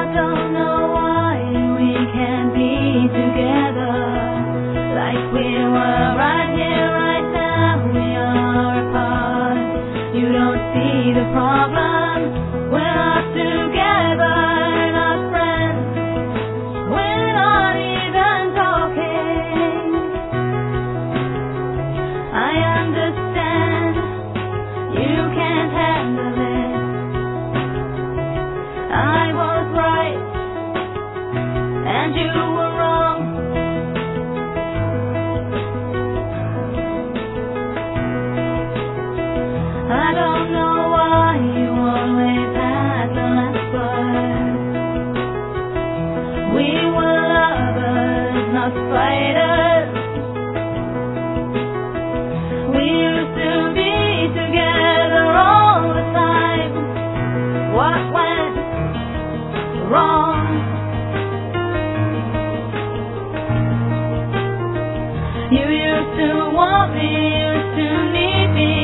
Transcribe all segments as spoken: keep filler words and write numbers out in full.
don't know why we can't be together like we were right here, right now. We are apart. You don't see the problem. We're not together, not friends. We're not even talking. I understand you can't handle it. I was right and you were wrong. I don't know why you always had the last word. We were lovers, not fighters. We used to be together all the time. What went wrong? You used to want me, used to need me.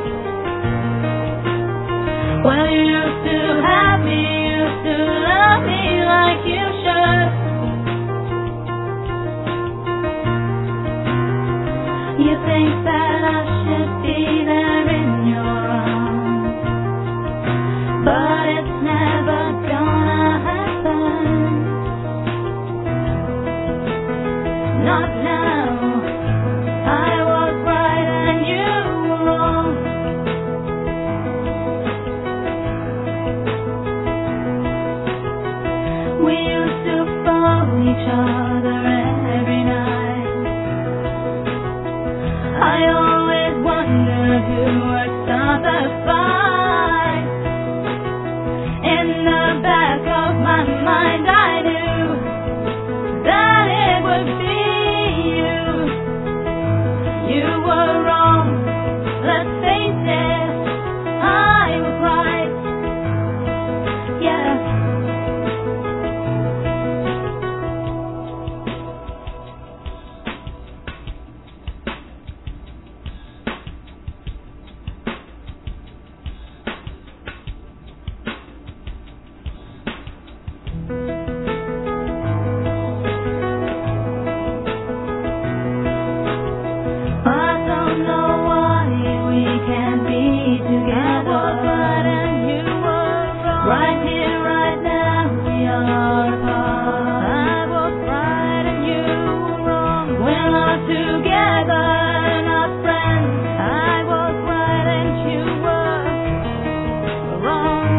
Well, you used to have me, used to love me like you should. You think that I should be there in your arms, but it's never gonna happen. Not now. I was right and you were wrong. We used to follow each other every night. I always wondered who would start the fight. In the back of my mind I knew that it would be you. You were wrong, let's face it, I was right. Yeah. I don't know why we can't be together. And you were wrong. Right here, right now, we are apart. I was right and you were wrong. We're not together, not friends. I was right and you were wrong.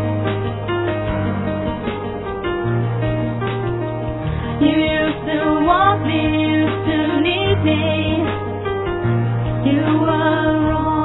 You used to want me, used to need me. You were wrong.